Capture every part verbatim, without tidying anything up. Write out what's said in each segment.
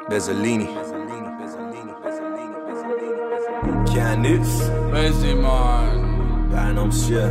Bezzolini Candice Beziman برنامه‌ش چیه؟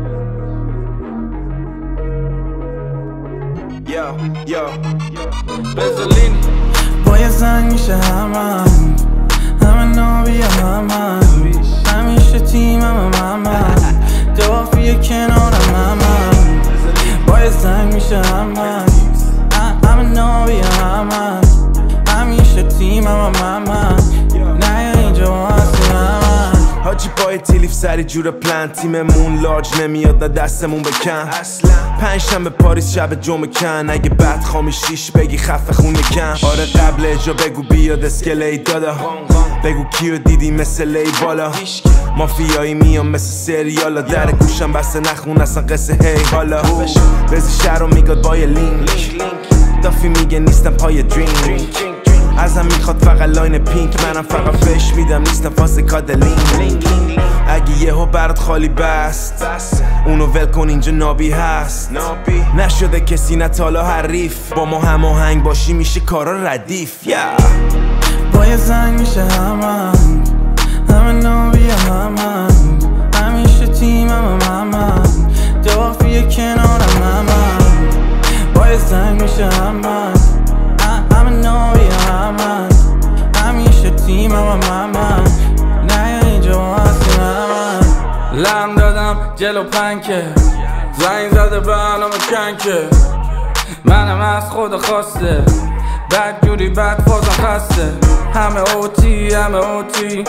Yo, yo Bezzolini با یه زنگ میشه همه همه نابی همه همیشه تیمم همه دافیه کنارم همه با یه زنگ میشه همه همه نابی همه همیشه تیمم همه نه اینجا هستی همه حاجی پای تیلیف سری جور پلن تیممون لارج نمیاد نه دستمون بکن اصلا پنج شنبه پاریس شب جمعه کن اگه بد خامی شیش بگی خفه خونه کن آره قبل اجا بگو بیاد اسکلی دادا بگو کیو دیدی مثل لی بالا مافیایی میام مثل سریالا در گوشم بسته نخون اصلا قصه هی حالا بزی شهر رو میگاد با یه لینک دافی میگه نیستم پای درینک ازم میخواد فقط لاین پینک منم فقط فش میدم نیستم فاس کادلین اگه یهو برات خالی بست اونو ول کن اینجا نابی هست نشده کسی نه تالا حریف با ما هماهنگ باشی میشه کارا ردیف yeah. با یه زنگ میشه همه همه نابی همه همیشه تیمم همه دافیه کنارم همه با یه زنگ میشه همه همه نابی همه همیشه تیمم همه نه اینجا هستی همه لم دادم جلو پنکه زنگ زده برنامه کنکه منم از خود خواسته بد جوری بد فازم خسته همه اوتی همه اوتی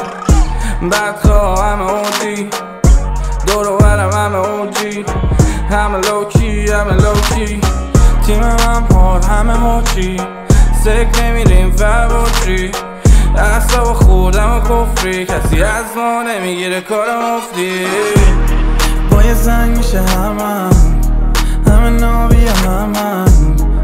بدخواه همه اوتی دور و برم همه اوجی همه لوکی همه لوکی تیمم هم هار همه هوچی سک نمیریم فربوچی اصلا خوردم و کفری کسی از ما نمیگیره کار مفتی با یه زنگ میشه همه همه نابی همه